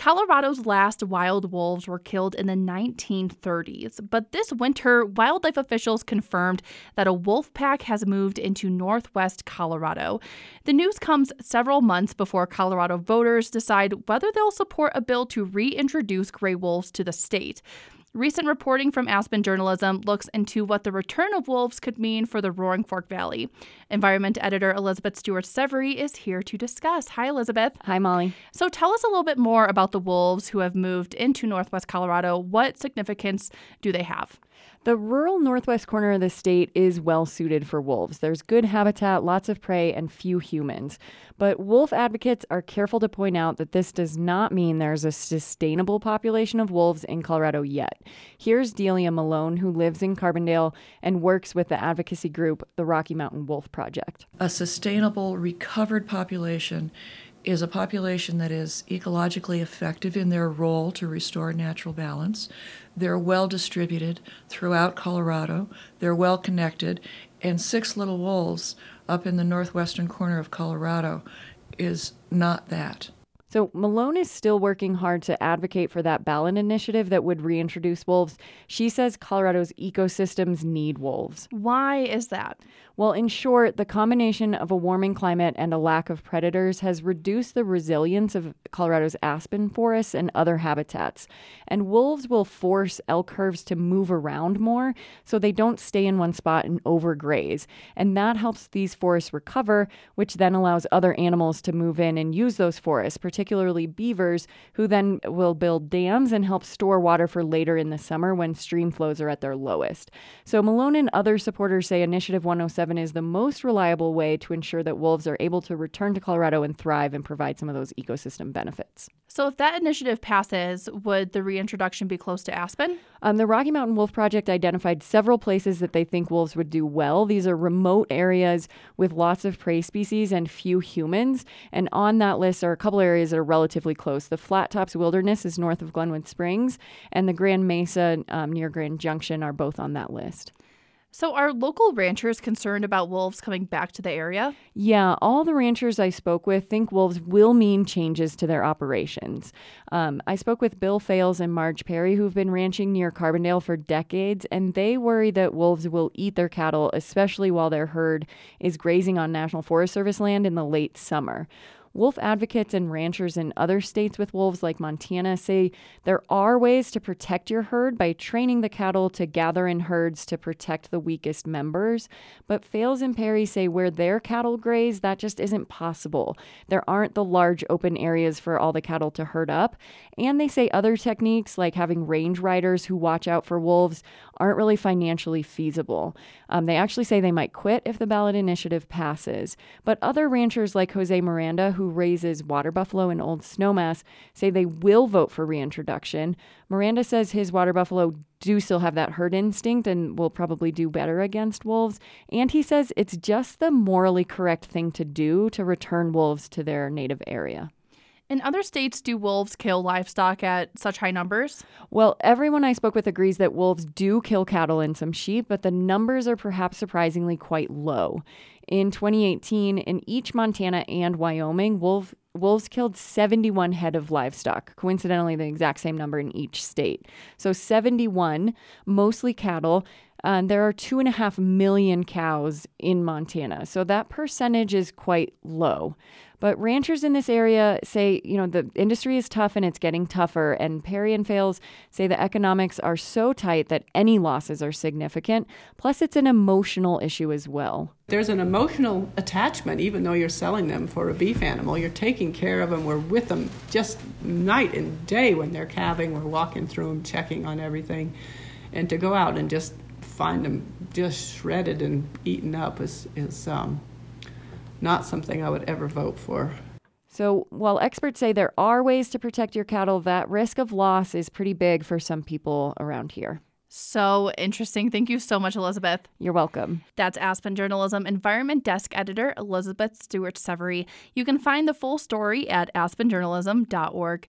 Colorado's last wild wolves were killed in the 1930s, but this winter, wildlife officials confirmed that a wolf pack has moved into northwest Colorado. The news comes several months before Colorado voters decide whether they'll support a bill to reintroduce gray wolves to the state. Recent reporting from Aspen Journalism looks into what the return of wolves could mean for the Roaring Fork Valley. Environment editor Elizabeth Stewart-Severy is here to discuss. Hi, Elizabeth. Hi, Molly. So tell us a little bit more about the wolves who have moved into northwest Colorado. What significance do they have? The rural northwest corner of the state is well suited for wolves. There's good habitat, lots of prey, and few humans. But wolf advocates are careful to point out that this does not mean there's a sustainable population of wolves in Colorado yet. Here's Delia Malone, who lives in Carbondale and works with the advocacy group, the Rocky Mountain Wolf Project. A sustainable, recovered population is a population that is ecologically effective in their role to restore natural balance. They're well distributed throughout Colorado. They're well connected. And Six Little Wolves up in the northwestern corner of Colorado is not that. So Malone is still working hard to advocate for that ballot initiative that would reintroduce wolves. She says Colorado's ecosystems need wolves. Why is that? Well, in short, the combination of a warming climate and a lack of predators has reduced the resilience of Colorado's aspen forests and other habitats. And wolves will force elk herds to move around more so they don't stay in one spot and overgraze. And that helps these forests recover, which then allows other animals to move in and use those forests, particularly beavers, who then will build dams and help store water for later in the summer when stream flows are at their lowest. So Malone and other supporters say Initiative 107 is the most reliable way to ensure that wolves are able to return to Colorado and thrive and provide some of those ecosystem benefits. So if that initiative passes, would the reintroduction be close to Aspen? The Rocky Mountain Wolf Project identified several places that they think wolves would do well. These are remote areas with lots of prey species and few humans. And on that list are a couple areas that are relatively close. The Flat Tops Wilderness is north of Glenwood Springs, and the Grand Mesa near Grand Junction are both on that list. So are local ranchers concerned about wolves coming back to the area? Yeah, all the ranchers I spoke with think wolves will mean changes to their operations. I spoke with Bill Fales and Marge Perry, who've been ranching near Carbondale for decades, and they worry that wolves will eat their cattle, especially while their herd is grazing on National Forest Service land in the late summer. Wolf advocates and ranchers in other states with wolves like Montana say there are ways to protect your herd by training the cattle to gather in herds to protect the weakest members. But Fales and Perry say where their cattle graze, that just isn't possible. There aren't the large open areas for all the cattle to herd up. And they say other techniques like having range riders who watch out for wolves aren't really financially feasible. They actually say they might quit if the ballot initiative passes. But other ranchers like Jose Miranda, who raises water buffalo in Old Snowmass, say they will vote for reintroduction. Miranda says his water buffalo do still have that herd instinct and will probably do better against wolves. And he says it's just the morally correct thing to do to return wolves to their native area. In other states, do wolves kill livestock at such high numbers? Well, everyone I spoke with agrees that wolves do kill cattle and some sheep, but the numbers are perhaps surprisingly quite low. In 2018, in each Montana and Wyoming, wolves killed 71 head of livestock, coincidentally the exact same number in each state. So 71, mostly cattle. There are 2.5 million cows in Montana, so that percentage is quite low. But ranchers in this area say, the industry is tough and it's getting tougher. And Perry and Fales say the economics are so tight that any losses are significant. Plus, it's an emotional issue as well. There's an emotional attachment, even though you're selling them for a beef animal. You're taking care of them. We're with them just night and day when they're calving. We're walking through them, checking on everything. And to go out and just find them just shredded and eaten up is not something I would ever vote for. So while experts say there are ways to protect your cattle, that risk of loss is pretty big for some people around here. So interesting. Thank you so much, Elizabeth. You're welcome. That's Aspen Journalism Environment Desk Editor Elizabeth Stewart-Severy. You can find the full story at aspenjournalism.org.